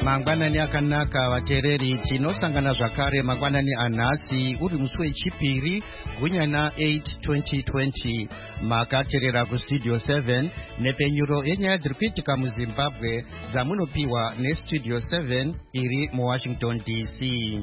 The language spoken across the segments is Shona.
mangwanani akanaka vateereri tinosangana zvakare mangwanani anhasi uri musi wechipiri gunyana 8 2020 makateerera kustudio 7 nepenyuro yenyaya dziri kuitika muzimbabwe dzamunopiwa nestudio 7 iri muwashington dc.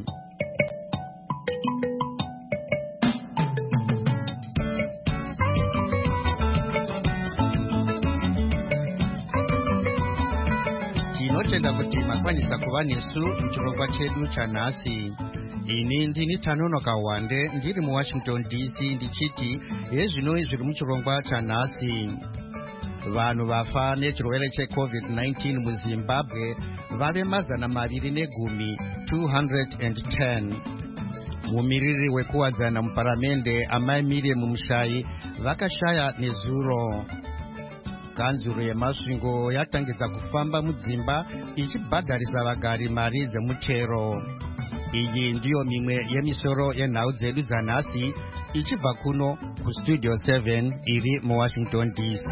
tinotenda kuti makwanisa kuva nesu muchirongwa chedu chanhasi. ini ndini Tanonoka Wande ndiri muwashington dc ndichiti hezvino zviri muchirongwa chanhasi. vanhu vafa nechirwere checovid-19 muzimbabwe vave 210 210. mumiriri wekuwadzana muparamende amai Miriam Mushai vakashaya nezuro. kanzuro yemasvingo yatangidza kufamba mudzimba ichibhadharisa vagari mari dzemutero. iyi ndiyo mimwe yemisoro yenhau dzedu dzanhasi ichibva kuno kustudio 7 iri muwashington dc.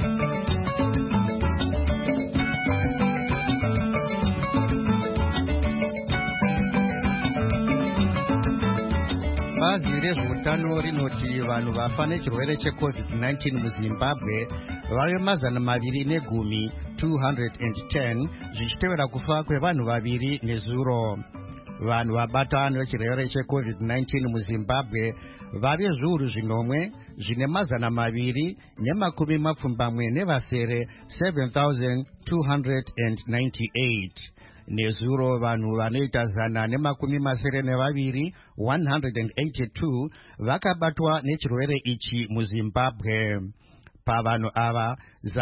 bazi rezveutano rinoti vanhu vafa nechirwere checovid-19 muzimbabwe vave 210 210 zvichitevera kufa kwevanhu vaviri nezuro. vanhu vabata nechirwere checovid-19 muzimbabwe vave zviuru zvinomwe zvine 220 nevasere 7298. nezuro vanhu vanoita 182 182 vakabatwa nechirwere ichi muzimbabwe. pavanhu ava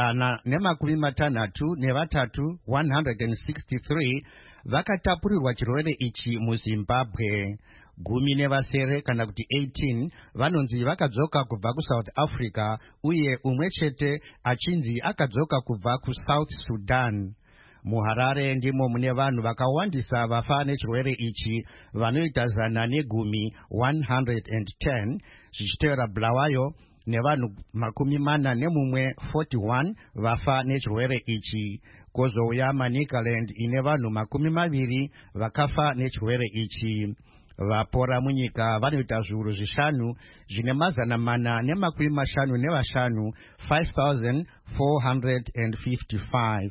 163 163 vakatapurirwa chirwere ichi muzimbabwe. 10 nevasere kana kuti 18 vanonzi vakadzoka kubva kuSouth Africa uye umwe chete achinzi akadzoka kubva kuSouth Sudan. muharare ndimo mune vanhu vakawandisa vafa nechirwere ichi vanoita 110 110 zvichitevera Bulawayo nevanhu 41 vafa nechirwere ichi. kozouya Manicaland ine vanhu 20 vakafa nechirwere ichi. vapora munyika vanoita zviuru 5 zvine 455 5455.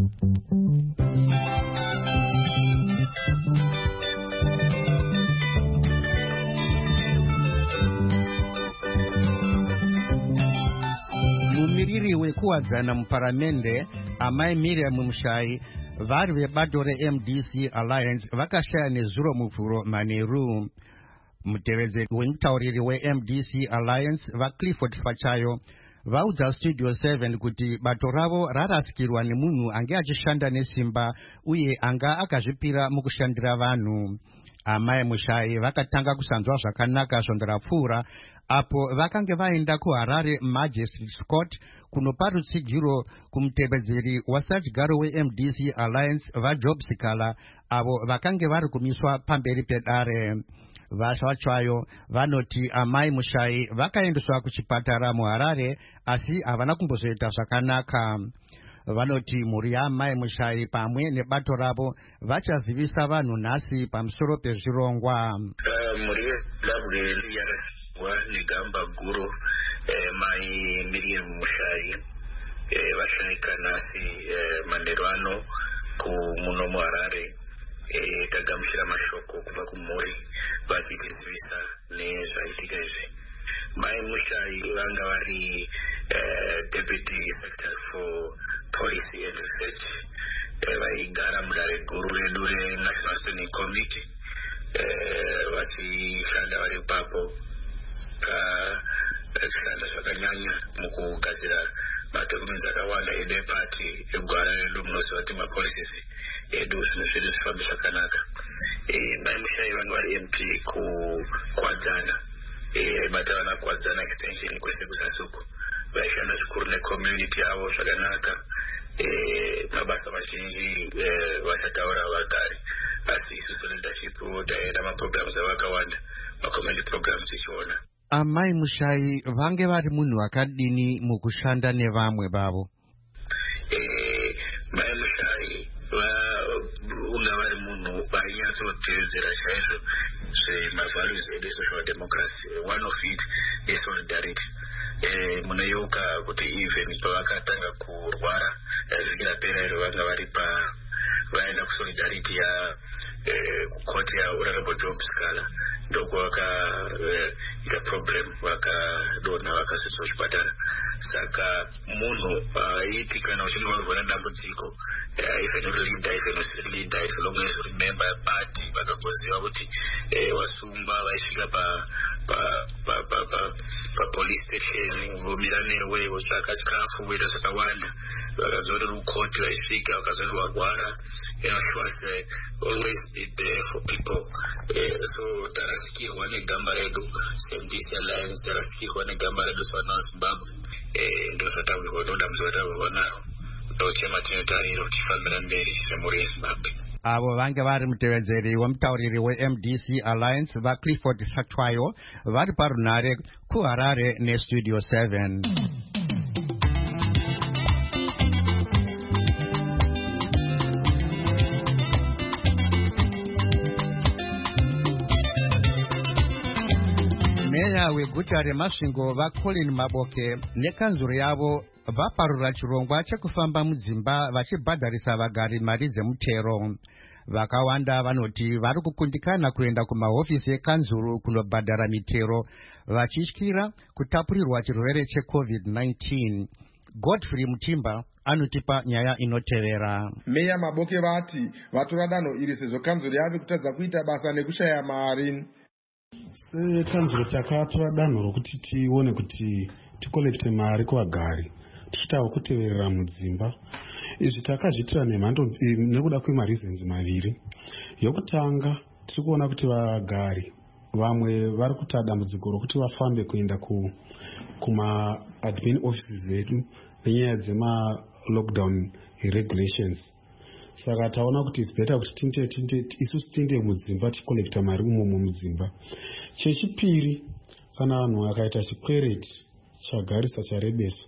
mumiriri wekuwadzana muparamende amai Miriam Mushai vari vebato reMDC Alliance vakashaya nezuro muvhuro manheru. mutevedzeri wemutauriri weMDC Alliance vaClifford Fachayo vaudza studio 7 kuti bato ravo rarasikirwa nemunhu ange achishanda nesimba uye anga akazvipira mukushandira vanhu. amai Mushai vakatanga kusanzwa zvakanaka svondo rapfuura apo vakange vaenda kuHarare Magistrates Court kunopa rutsigiro kumutevedzeri wasachigaro weMDC Alliance vaJob Sikala avo vakange vari kumiswa pamberi pedare. vaShachayo vanoti amai Mushai vakaendeswa kuchipatara muHarare asi havana kumbozoita zvakanaka. vanoti mhuri yaamai Mushai pamwe nebato ravo vachazivisa vanhu nhasi pamusoro pezvirongwa. mhuri yeZimbabwe yakasangwa negamba guru mai Miriam Mushai vashayika nhasi manheru ano kumuno muHarare. tagamuchira mashoko kubva kumhuri vachitizivisa nezvaitika izvi. mai Mushai vanga vari deputy secretary for policy and research vaigara mudare guru redu reNational Standing Committee vachishanda vari ipapo vachishanda zvakanyanya mukugadzira madhokumenti akawanda edu epati egwara redu munoziva kuti mapolicies edu zvinhu zvedu zvifambe zvakanaka. mai Mushai vanga vari MP kukwadzana bata vana kuwadzana extension kwese kusasuku vaishanda zvikuru necommunity yavo zvakanaka. mabasa mazhinji vachataura vagari asi isusu leadership taenda maprograms avakawanda macommunity programs tichiona. amai Mushai vange vari munhu wakadini mukushanda nevamwe vavo? mai Mushai vainyatsotevedzera chaizvo zvemavalues edu esocial democracy. One of it is solidarity. Munoyeuka kuti even pavakatanga kurwara vhiki rapera iro vanga vari vaenda kusolidarity kukoti yahonorable Job Scala ndoko vakaita problem vakadonha vakasvitsa kuchipatara. Saka munhu aiti kana uchinge warwara dambudziko even uri leader even usiri leader as long as remember party vakagoziva kuti wasungwa vaisvika police station vomira newe votsvaka chikafu voita zvakawanda vakazori rukoti vaisvika vakazori warwara. She was always be there for people. So tarasikirwa negamba redu MDC Alliance, tarasikirwa negamba redu sana Zimbabwe. Ndo zvatakuona naro tochema tinotariro tifambira mberi semhuri yeZimbabwe. Avo vange vari mutevedzeri wemutauriri weMDC Alliance vaClifford Hlatshwayo vari parunhare kuHarare neStudio 7. Meya weguta reMasvingo vaColin Maboke nekanzuro yavo vaparura chirongwa chekufamba mudzimba vachibhadharisa vagari mari dzemutero. Vakawanda vanoti vari kukundikana kuenda kumahofisi ekanzuro kunobhadhara mitero vachityira kutapurirwa chirwere cheCovid-19. Godfrey Mutimba anotipa nyaya inotevera. Meya Maboke vati vatora danho iri sezvo kanzuro yave kutadza kuita basa nekushaya mari. Sekanzuro takatora danho rokuti tione kuti tikolekte mari kuvagari tichitawo kuteverera mudzimba. Izvi takazviitira nemhando nekuda kwemareasons maviri. Yokutanga tiri kuona kuti vagari vamwe vari kuita dambudziko rokuti vafambe kuenda kuma-admin offices edu nenyaya dzema-lockdown regulations. Saka taona kuti it's better kuti isusu tinde mudzimba tikolekta mari umomo mudzimba. Chechipiri, kana vanhu vakaita chikwereti chagarisa charebesa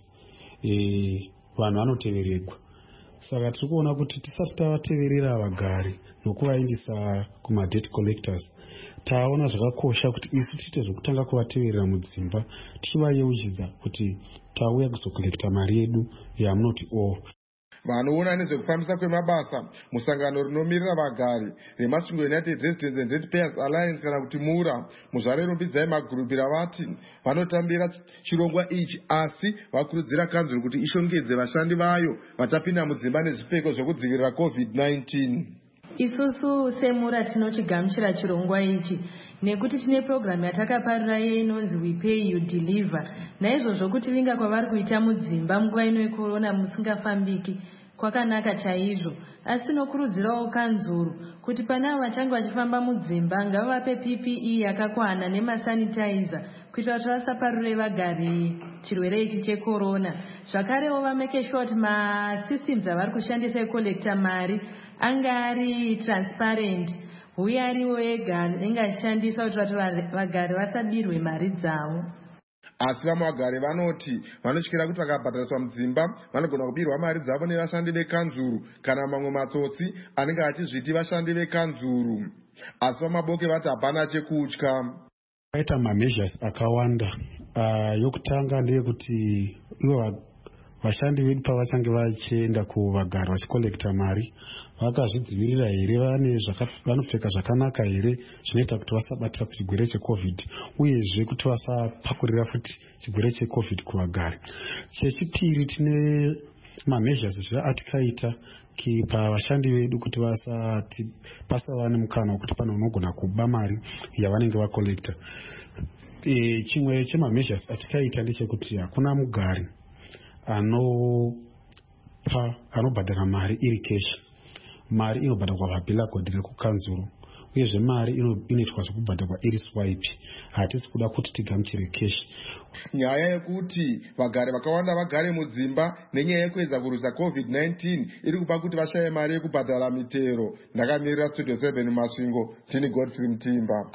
vanhu vanoteveregwa. Saka tiri kuona kuti tisati tavateverera vagari nokuvaindisa kuma-debt collectors, taona zvakakosha kuti isu tiite zvokutanga kuvateverera mudzimba tichivayeuchidza kuti tauya kuzokolekta mari yedu yamunoti Vanoona nezvekufambisa kwemabasa musangano rinomirira vagari reMasvingo United Residents and Ratepayers Alliance kana kuti MURA muzvare rumbidzai magurupi ravati vanotambira chirongwa ichi, asi vakurudzira kanzuro kuti ishongedze vashandi vayo vatapinda mudzimba nezvipfeko zvokudzivirira COVID-19. Isusu semura tinochigamuchira chirongwa ichi nekuti tine program yatakaparira inonzi We Pay You Deliver. Naizvozvo kuti vinga kwavari kuita mudzimba munguva ino yekorona musingafambiki kwakanaka chaizvo, asi tinokurudzirawo kanzuro kuti pane avo vachange vachifamba mudzimba ngavape PPE yakakwana nemasanitizer kuitira kuti vasaparure vagari chirwere ichi chekorona. Zvakarewo vameke sure kuti masystems avari kushandisa ekolekta mari anga ari transparent, uye ariwo ega anenge achishandiswa kuti vagari vasabirwe mari dzavo. Asi vamwe vagari vanoti vanotyira kuti vakabhadhariswa mudzimba vanogona kubirwa mari dzavo nevashandi vekanzuro kana mamwe matsotsi anenge achizviti vashandi vekanzuro. Asi vaMaboke vati hapana chekutya. Paita mameasures akawanda. Yokutanga ndeyekuti ivo vashandi vedu pavachange vachienda kuvagari vachikolekta mari vakazvidzivirira here, vanopfeka zvakanaka here zvinoita kuti vasabatira chirwere cheCovid, uyezve kuti vasapakurira futi chirwere cheCovid kuvagari. Chechipiri, tine mameasures zvaatikaita pavashandi vedu kuti pasava nemukana wekuti pano unogona kuba mari yavanenge vakolekta. Chimwe chemameasures atikaita ndechekuti hakuna mugari anobhadhara mari iri keshi. Mari inobhadharwa pabhilakhodhi rekukanzuro, uyezve mari inoitwa zvekubhadharwa iri swipe. Hatisi kuda kuti tigamuchire keshi. Nyaya yekuti vagari vakawanda vagare mudzimba nenyaya yekuedza kurwisa COVID-19 iri kupa kuti vashaye mari yekubhadhara mitero. Ndakamirira Studio 7 Masvingo, tini Godfrey Mutimba.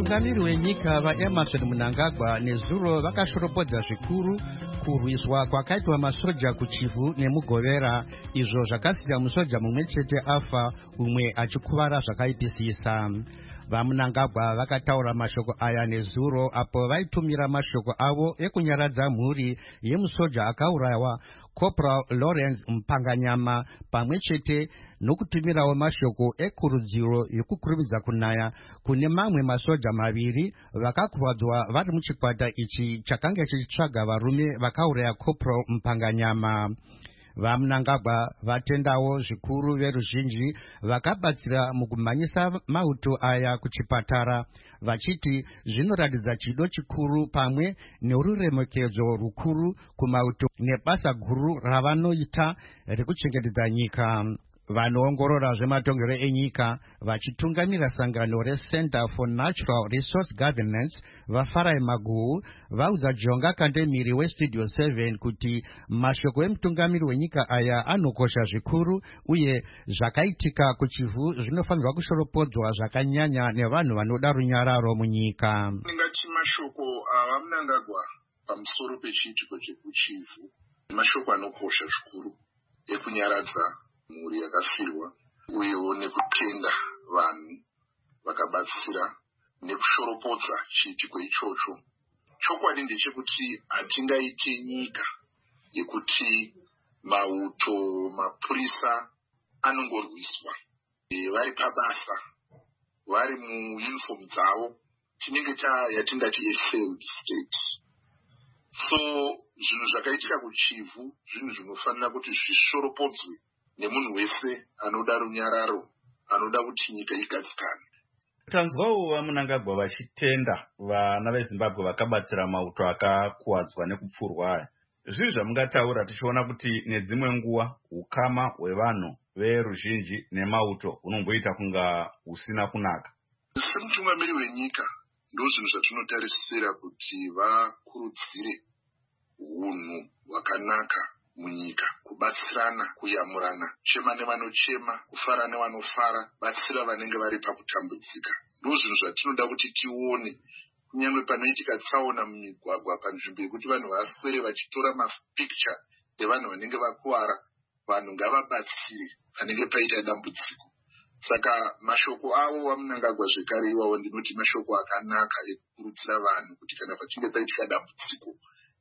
vatungamiri wenyika vaEmerson Mnangagwa nezuro vakashoropodza zvikuru kurwiswa kwakaitwa masoja kuChivu nemuGovera, izvo zvakasiya musoja mumwe chete afa, umwe achikuvara zvakaipisisa. VaMnangagwa vakataura mashoko aya nezuro apo vaitumira mashoko avo ekunyaradza mhuri yemusoja akaurayiwa Corporal Lawrence Mpanganyama, pamwe chete nokutumirawo mashoko ekurudziro yokukurumidza kunaya kune mamwe masoja maviri vakakuvadzwa vari muchikwata ichi chakanga chichitsvaga varume vakauraya Corporal Mpanganyama. VaMnangagwa vatendawo zvikuru veruzhinji vakabatsira mukumhanyisa mauto aya kuchipatara, vachiti zvinoratidza chido chikuru pamwe neruremekedzo rukuru kumauto nebasa guru ravanoita rekuchengetedza nyika. Vanoongorora zvematongero enyika vachitungamira sangano reCenter for Natural Resource Governance vaFarai Maguhu vaudza Jonga Kandemiri weStudio 7 kuti mashoko emutungamiri wenyika aya anokosha zvikuru uye zvakaitika kuChivu zvinofanirwa kushoropodzwa zvakanyanya nevanhu vanoda runyararo munyika. Ndingati mashoko aMnangagwa pamusoro pechiitiko chekuChivu mashoko anokosha zvikuru ekunyaradza mhuri yakafirwa uyewo nekutenda vanhu vakabatsira nekushoropodza chiitiko ichocho. Chokwadi ndechekuti hatingaite nyika yekuti mauto mapurisa anongorwiswa vari pabasa, vari muunifomu dzavo, tinenge yatingati failed state. So zvinhu zvakaitika kuChivu zvinhu zvinofanira kuti zvishoropodzwe nemunhu wese anoda runyararo, anoda kuti nyika igadzikane. Tanzwawo vaMnangagwa vachitenda vana veZimbabwe vakabatsira mauto akakuwadzwa nekupfurwa aya. Zviri zvamungataura tichiona kuti nedzimwe nguva ukama hwevanhu veruzhinji nemauto hunomboita kunga husina kunaka. Semutungamiri wenyika ndozvinhu zvatinotarisira kuti vakurudzire hunhu hwakanaka munyika, kubatsirana, kuyamurana, chema nevanochema, kufara nevanofara, batsira vanenge vari pakutambudzika. Ndozvinhu zvatinoda kuti tione kunyange panoitika tsaona mumigwagwa panzvimbo yekuti vanhu vaswere vachitora mapikicha evanhu vanenge vakuwara, vanhu ngavabatsire panenge paita dambudziko. Saka mashoko avo vaMnangagwa zvekare iwawo ndinoti mashoko akanaka ekukurudzira vanhu kuti kana pachinge paitika dambudziko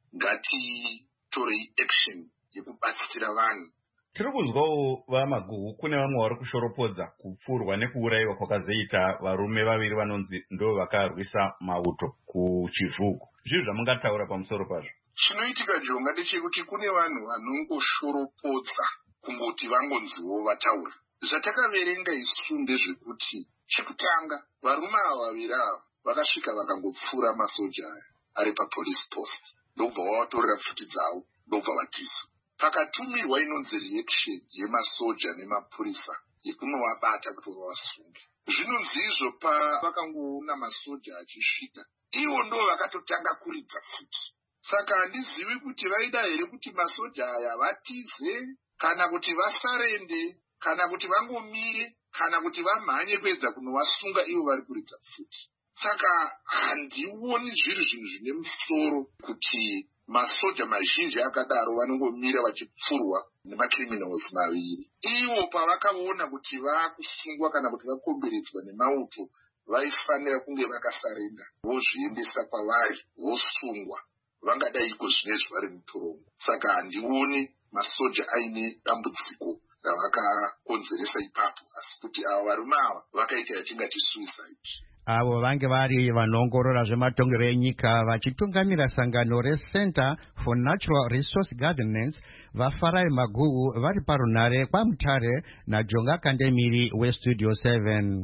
ngatitorei action yekubatsira vanhu. Tiri kunzwawo vaMaguhu kune vamwe vari kushoropodza kupfurwa nekuurayiwa kwakazoita varume vaviri vanonzi ndo vakarwisa mauto kuChivuku. Zviri zvamungataura pamusoro pazvo? Chinoitika Jonga ndechekuti kune vanhu vanongoshoropodza kungoti vangonziwo vataura. Zvatakaverenga isu ndezvekuti chekutanga varume ava vaviri ava vakasvika vakangopfura masoja aya ari papolice post, ndobva vavatorera pfuti dzavo, ndobva vatiza. Pakatumirwa inonzi reaction yemasoja nemapurisa yekunovabata kuti vavasunge. Zvinonzi izvo pavakangoona masoja achisvika, ivo ndo vakatotanga kuridza pfuti. Saka handizivi kuti vaida here kuti masoja aya vatize, kana kuti vasarende, kana kuti vangomire, kana kuti vamhanye kuedza kunovasunga ivo vari kuridza pfuti. Saka handioni zviri zvinhu zvine musoro kuti masoja mazhinji akadaro vanongomira vachipfurwa nemacriminals maviri. Ivo pavakaona kuti vakusungwa kana kuti vakomberedzwa nemauto, vaifanira kunge vakasarenda, vozviendesa kwavari, vosungwa. Vangadaiko zvinezvi vari mutorongo. Saka handioni masoja aine dambudziko ravakakonzeresa ipapo, asi kuti ava varume ava vakaita yatingati suicide. Avo vange vari vanoongorora zvematongero enyika vachitungamira sangano reCenter for Natural Resource Governance vaFarai Maguhu vari parunare kwaMutare naJonga Kandemiri weStudio 7.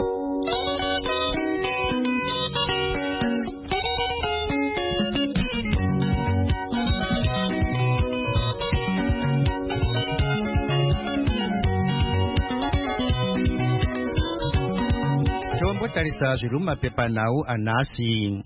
Tarisa zviri mumapepa nhau anhasi.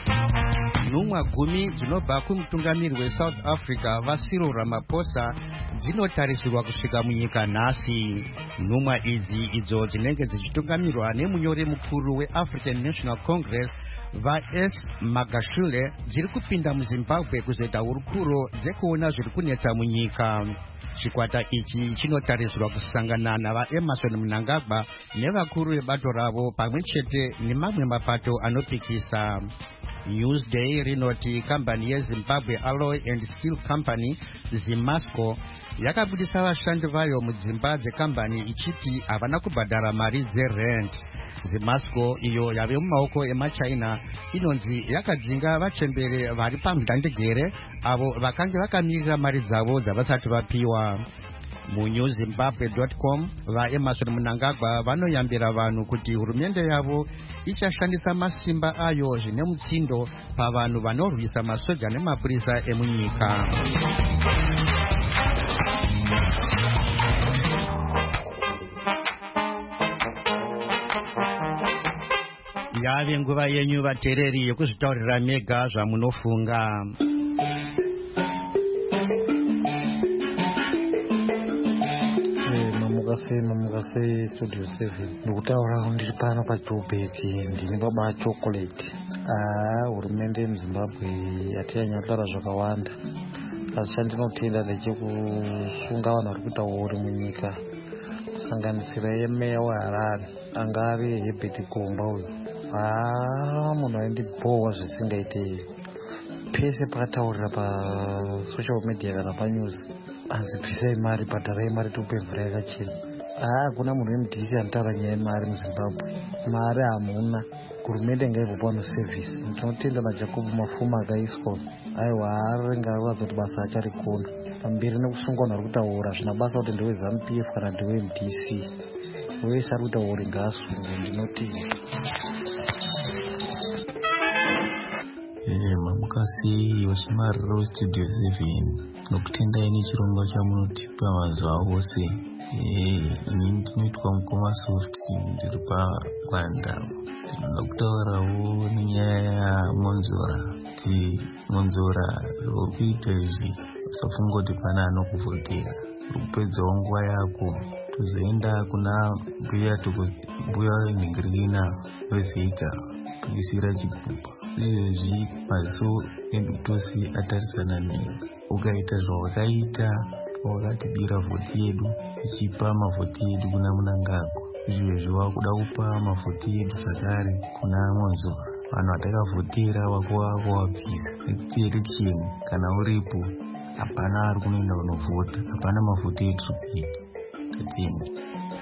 Nhumwa 10 dzinobva kumutungamiri weSouth Africa vaCyril Ramaphosa dzinotarisirwa kusvika munyika nhasi. Nhumwa idzi idzo dzinenge dzichitungamirwa nemunyori mukuru weAfrican National Congress vaS Magashule dziri kupinda muZimbabwe kuzoita hurukuro dzekuona zviri kunetsa munyika. Chikwata ichi chinotarisirwa kusangana navaEmerson Mnangagwa nevakuru vebato ravo pamwe chete nemamwe mapato anopikisa. Newsday rinoti kambani yeZimbabwe Alloy and Steel Company Zimasco yakabudisa vashandi vayo mudzimba dzekambani ichiti havana kubhadhara mari dzerent. Zimasco iyo yave mumaoko emaChina inonzi yakadzinga vachembere vari pamhlandegere avo vakanga vakamirira mari dzavo dzavasati vapiwa. MuNewZimbabwe.com vaEmerson Mnangagwa vanoyambira vanhu kuti hurumende yavo ichashandisa masimba ayo zvine mutsindo pavanhu vanorwisa masoja nemapurisa emunyika. Yave nguva yenyu vateereri yekuzvitaurira mega zvamunofunga. Mamukase Studio 7 ndikutaura ndiri pano paJoburg ndine baba chocolate. Hurumende yemuZimbabwe yatiyanyatora zvakawanda, asi chandinotenda ndechekusunga vanhu vari kuita uori munyika, kusanganisira yemeya weHarare anga ari Herbert Komba uyu. Munhu aindibhowa zvisingaitei pese pakataurira pasocial media kana panews, anzi bvisai mari, bhadharai mari tiupe mvura yakachena. Hakuna munhu weMDC anotaura nyaya yemari muZimbabwe. Mari hamuna, hurumende ngaibve pano service. Tinotenda naJacob Mafuma akaiswa, aiwa arenga aratidza kuti basa acharikona pamberi nekusunga vanhu vari kuita uori. Hazvina basa kuti ndeweZANU-PF kana ndeweMDC, wese ari kuita uori ngaasungwe. Ndinotenda. Mamukasi wachimariro Studio 7 nokutendai nechirongwa chamunotipa mazuva ose. Ini ndinoitwa Mukoma Soft, ndiri paGwanda. Ndinoda kutaurawo nenyaya yaMonzora, kuti Monzora uri kuita izvi usafunga kuti pana anokuvhotera. Uri kupedzawo nguva yako tozoenda kuna mbuya Ningirina weZika kuisira chigumba. Izvezvi maziso edu tose atarisana newe. Ukaita zvawakaita, wakatibira vhoti yedu, ichipa mavhoti yedu kuna Mnangagwa. Izvezvi wakuda kupa mavhoti yedu zvakare kuna Monzora. Vanhu vatakavhotera wako wabvisa. Nekuti election kana uripo hapana ari kunoenda kunovhota, hapana mavhoti edu kuita. Tatenda.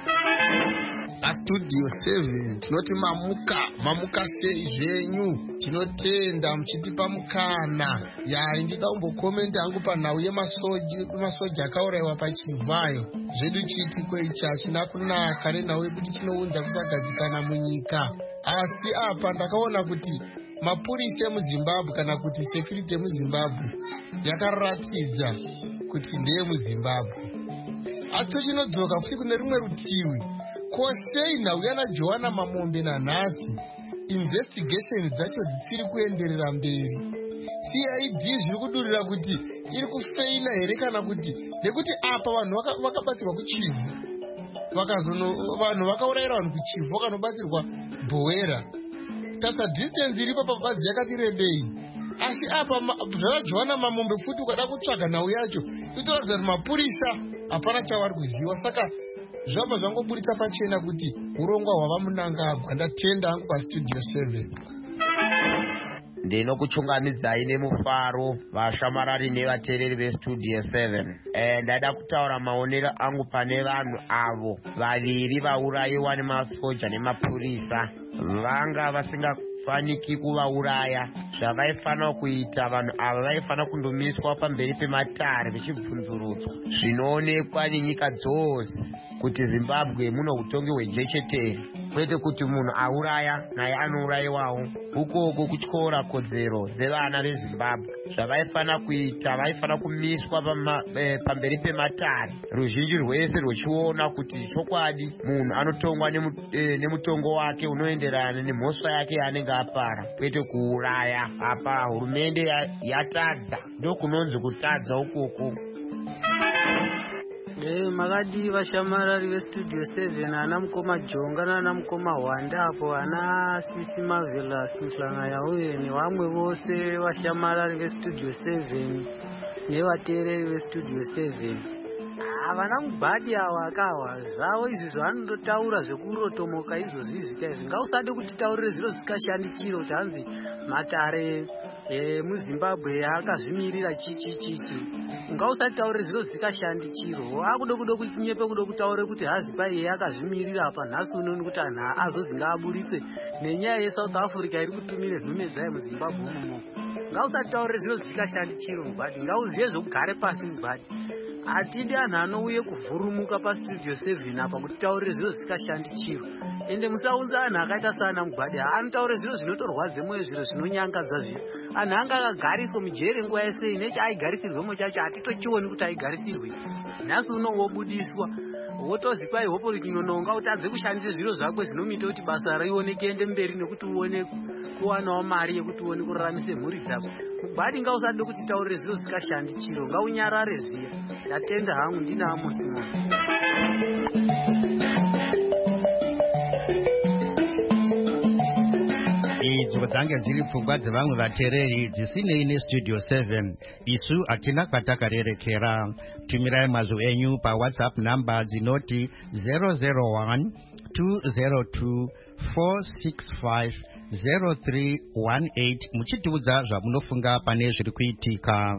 Studio 7 tinoti mamuka sei zvenyu, tinotenda muchitipa mukana. Ndida kumbokomenda hangu panhau yemasoja akaurayiwa paChivhayo. Zvedu chiitiko ichi hachina kunaka nenhau yekuti chinounza kusagadzikana munyika. Asi apa ndakaona kuti mapurisa emuZimbabwe kana kuti security yemuZimbabwe yakaratidza kuti ndeye muZimbabwe. Asi tochinodzvoka futi kune rumwe rutivi, kosei nhau yana Joanna Mamombe nanhasi investigation dzacho dzisiri kuenderera mberi. CID zviri kudurira kuti iri kufeila here kana kuti nekuti apa vanhu vakabatsirwa kuChivu, vanhu vakaurayira vanhu kuChivu vakanobatsirwa Bhowera. Tasa distance iripo pabadzi yakati rebei. Asi apa zvara Joanna Mamombe futi ukada kutsvaga nhau yacho itoratidza kuti mapurisa hapana chavari kuziva. Saka zvabva zvangoburitsa pachena kuti urongwa hwava Mnangagwa. Ndatenda hangu paStudio 7. Ndinokuchungamidzai nemufaro vashamarari nevateereri veStudio 7. Ndada kutaura maonero angu pane vanhu avo vaviri vaurayiwa nemasoja nemapurisa. Vanga vasingafaniki kuvauraya. Zvavaifanira kuita vanhu ava vaifanira kundomiswa pamberi pematare vechibvunzurudzwa. Zvinoonekwa nenyika dzose kuti Zimbabwe muno utongi hwejechetere, kwete kuti munhu auraya naye anourayiwawo. Ukoko kutyora kodzero dzevana veZimbabwe. Zvavaifanira kuita, vaifanira kumiswa pamberi pematare, ruzhinji rwese rwechiona kuti chokwadi munhu anotongwa nemutongo wake unoenderana nemhosva yake yaanenge apara, kwete kuuraya. Apa hurumende yatadza, ndokunonzi kutadza ukoko. Makadi vashamarari vestudio 7 ana mukoma Jonga nana mukoma Hwanda apo ana Sisi Marvelous Mhlanga yauye nevamwe vose vashamarari vestudio 7 nevateereri vestudio 7. Vana mubhadi ava akawa zvavo izvi zvavanondotaura zvekurotomoka izvozvi izvi ngausade kutitaurire zviro zvisikashandi chiro kuti hanzi matare muZimbabwe akazvimirira chichi ngausataurire zviro zvisikashandi chiro akuda kunyepe kuda kutaure kuti hazi pai akazvimirira apa nhasi unoni kuti anhu azozi ngaaburitse nenyaya yeSouth Africa iri kutumire nhume dzayo muZimbabwe umomo. Ngausataurire zviro zvisikashandi chiro mubhadi, ngauziye zvekugare pasi mubhadi. Atidi anhu anouye kuvhurumuka pastudio 7 apa kutaurire zviro zvisikashandi chiro. Ende musaunza anhu akaita sana mubhadi anotaure zviro zvinotorwadze mwoyo, zviro zvinonyangadza zviro. Anhu anga akagariswa mujere nguva yese nechi aigarisirwemo chacho atitochioni kuti aigarisirwe. Nhasi uno wobudiswa wotozi pai hopo rinyononga utadze kushandisa zviro zvako zvinomita kuti basa rioneke ende mberi nekuti uone kuwanawo mari yekuti uone kuraramise mhuri dzako. Mubhadi ngausade kuti taurire zviro zvisikashandi chiro, ngaunyarare zviya. Ndatenda hangu ndina Amos Mwana. Idzo dzange dziri pfungwa dzevamwe vateereri dzisinei nestudio 7. Isu hatina kwatakarerekera. Tumirai mazwi enyu paWhatsApp namba dzinoti 001 202 465 0318 muchitiudza zvamunofunga pane zviri kuitika.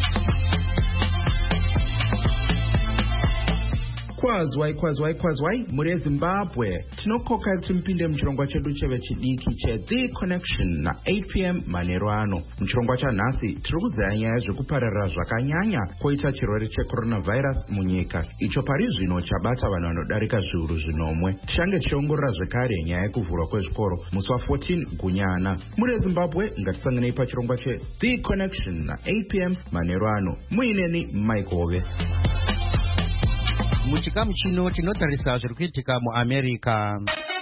Kwazwai muri Zimbabwe tinokoka kuti mpinde muchirongwa chedu chevechidiki cheThe Connection na 8 p.m. manheru ano. Muchirongwa chanhasi tiri kuzeya nyaya zvekupararira zvakanyanya koita chirwere checoronavirus munyika, icho pari zvino chabata vanhu vanodarika zviuru zvinomwe. Tichange tichiongorora zvekare nyaya yekuvhurwa kwezvikoro musi wa14 gunyana. Muri Zimbabwe ngatisanganei pachirongwa cheThe Connection na 8 p.m. manheru ano. Muineni Mike Hove. Muchikamu chino tinotarisa zviri kuitika muAmerica.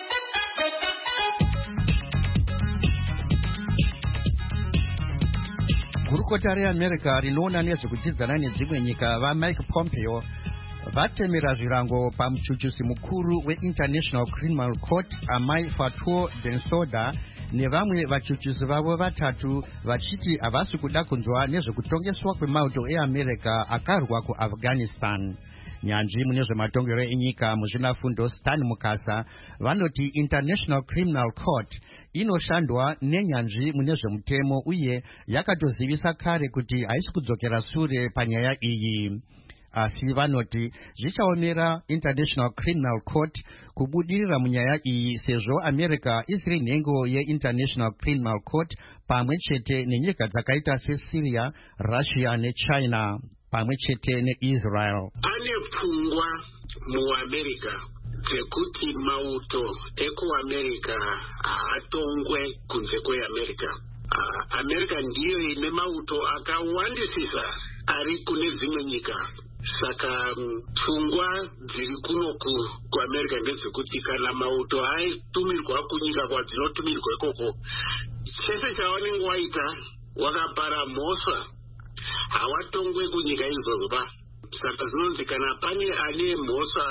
Gurukota reAmerica rinoona nezvekudzidzana nedzimwe nyika vaMike Pompeo vatemera zvirango pamuchuchusi mukuru weInternational Criminal Court Amai Fatuo Bensouda nevamwe vachuchusi vavo vatatu vachiti havasi kuda kunzwa nezvekutongeswa kwemauto eAmerica akarwa kuAfghanistan. Nyanzvi mune zvematongero enyika muzvinafundo Stan Mukasa vanoti International Criminal Court inoshandwa nenyanzvi mune zvemutemo uye yakatozivisa kare kuti haisi kudzokera sure panyaya iyi. Asi vanoti zvichaomera International Criminal Court kubudirira munyaya iyi sezvo America isiri nhengo yeInternational Criminal Court pamwe chete nenyika dzakaita seSyria, Russia neChina pamwe chete neIsrael. Ane pfungwa muAmerica dzekuti mauto ekuAmerica haatongwe kunze kweAmerica. America ndiyo ine mauto akawandisisa ari kune dzimwe nyika. Saka pfungwa dziri kunoku kuAmerica ndedzekuti kana mauto aitumirwa kunyika kwadzinotumirwa ikoko, chese chavanenge waita wakapara mhosva hawatongwe kunyika izvozvo. Saka zvinonzi kana pane ane mhosva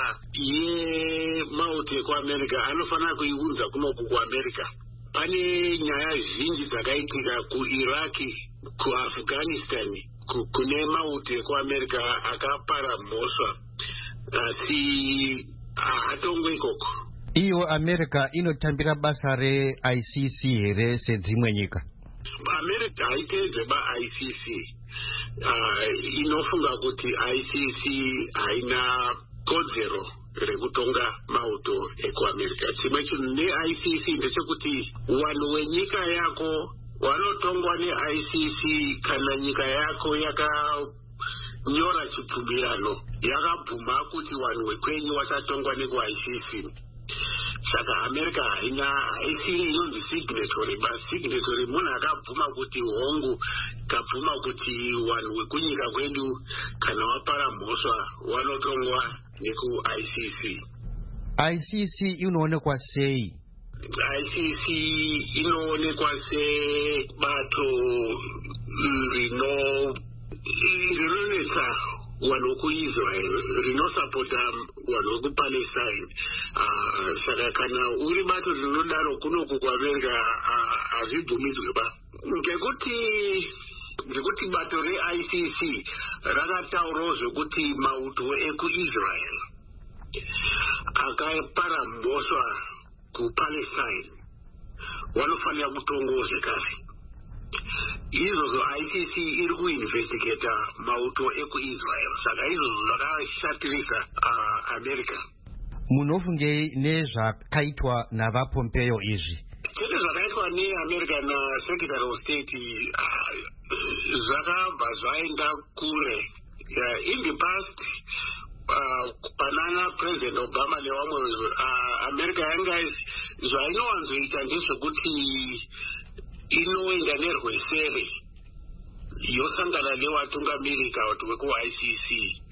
yemauto ekuAmerica anofanira kuiunza kunoku kuAmerica. Pane nyaya zhinji dzakaitika kuIraki, kuAfghanistan kune mauto ekuAmerica akapara mhosva asi haatongwe ikoko. Iyo America inotambira basa reICC here sedzimwe nyika? America haiteedze ICC. Inofunga kuti ICC haina kodzero rekutonga mauto ekuAmerica. Chimwe chinhu neICC ndechekuti vanhu wenyika yako vanotongwa neICC kana nyika yako yakanyora chibvumirano yakabvuma kuti vanhu wekwenyu vachatongwa nekuICC. Saka America haisiri inonzi signatory, but signatory munhu akabvuma kuti hongu kabvuma kuti vanhu wekunyika kwedu kana wapara mhosva vanotongwa nekuICC. ICC inoonekwa sei? ICC inoonekwa sebato rinonetsa vanhu vekuisrael rinosapota vanhu vekupalestine. Saka kana uri bato rinodaro kunoku kuamerica hazvibvumidzwe ngekuti bato reICC rakataurawo zvekuti mauto ekuisrael akapara mbosva kupalestine vanofanira kutongowo zvekare. Izvozvo ICC iri kuinvestigata mauto ekuisrael, saka izvozvo zvakashatirisa america. Munofungei nezvakaitwa navapompeo izvi? Chete zvakaitwa neamerica naSecretary of State zvakabva zvaenda kure. In the past panana President Obama nevamwe america yanga zvainowanzoita ndezvekuti inoenda nerwesere yosangana nevatungamiri wekuICC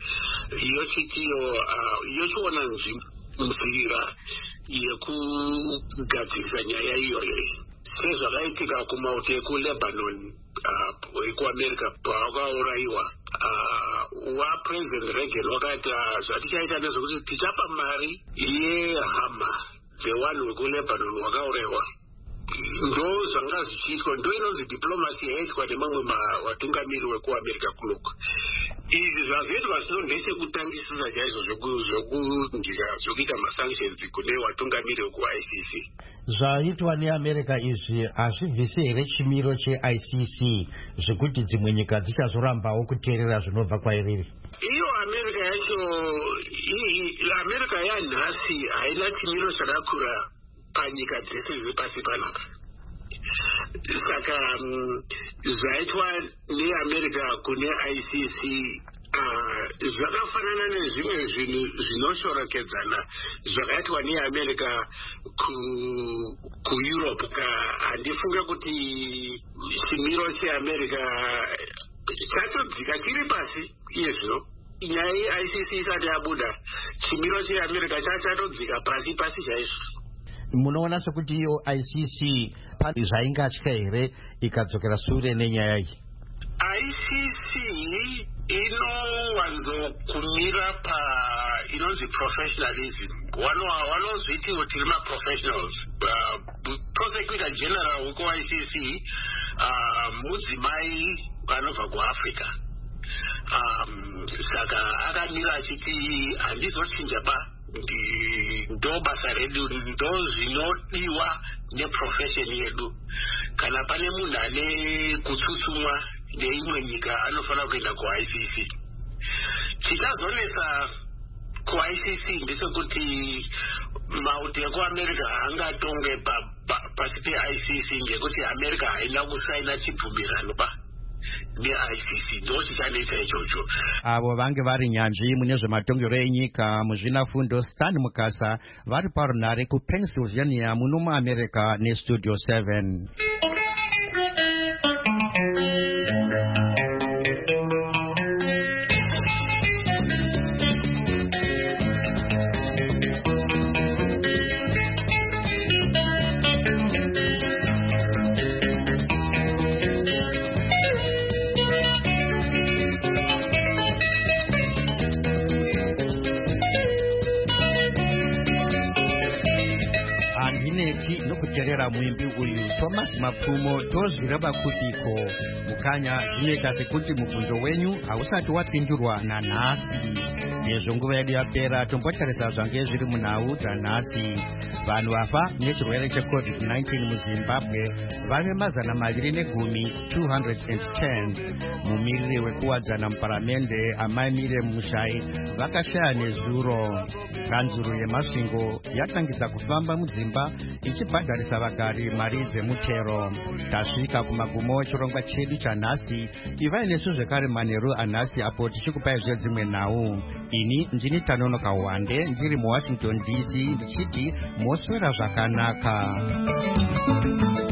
yochiona nzira yekugadzirisa nyaya iyoyo, sezvakaitika kumauto ekuLebanon ekuamerica pavakaurayiwa. President Reagan wakati zvatichaita ndezvekuti tichapa mari yehama dzevanhu vekuLebanon vakaurayiwa. Ndo zvanga zvichiitwa, ndo inonzi diplomasi yaitwa nemamwe vatungamiri vekuamerica kunoku. Izvi zvazviitwa zvino ndechekutangisisa chaizvo zvekuita masanctions kune vatungamiri vekuICC. Zvaitwa neamerica izvi hazvibvisi here chimiro cheICC zvekuti dzimwe nyika dzichazorambawo kuteerera zvinobva kwairiri? Iyo america yacho, america yanhasi haina chimiro chakakura panyika dzese dzepasi panapa. Saka zvaitwa neamerica kune ICC zvakafanana nezvimwe zvinhu zvinoshorokedzana zvakaitwa neamerica kuEurope. Handifunga kuti chimiro cheamerica chatodzika chiri pasi iye zvino. Nyaya yeICC isati yabuda, chimiro cheamerica chatodzika pasi chaizvo. Munoona sekuti iyo ICC pane zvaingatya here ikadzokera sure nenyaya iyi? ICC inowanzokumira inonzi professionalism. Vanozviti tiri maprofessionals. Prosecutor General wekuICC mudzimai vanobva kuAfrica. Saka akamira achiti handizochinja ndo basa redu, ndo zvinodiwa neprofession yedu. Kana pane munhu ane kutsutsumwa neimwe nyika anofanira kuenda kuICC. Chichazonesa kuICC ndechekuti mauto ekuamerica haangatonge pasi peICC ngekuti america haina kusaina chibvumirano neICC, ndo chichanetsa ichocho. Avo vange vari nyanzvi mune zvematongero enyika muzvinafundo Stan Mukasa vari parunhare kuPennsylvania muno muAmerica neStudio 7. Nokuteerera muimbi uyu Thomas Mapfumo tozvira vakupiko mukanya zvinoita sekuti mubvunzo wenyu hausati wapindurwa nanhasi. Nezvo nguva yedu yapera tombotarisa zvange zviri munhau dzanhasi. Vanhu vafa nechirwere cheCovid-19 muZimbabwe vave 210. Mumiriri wekuwadzana muparamende Amai Miriam Mushai vakashaya nezuro. Kanzuru yemasvingo yatangidza kufamba mudzimba ichibhadharisa vagari mari dzemutero. Tasvika kumagumo chirongwa chedu chanhasi. Ivai nesu zvekare manheru anhasi apo tichikupai zvedzimwe nhau. Ini ndini Tanonoka Wande ndiri muWashington DC ndichiti moswera zvakanaka.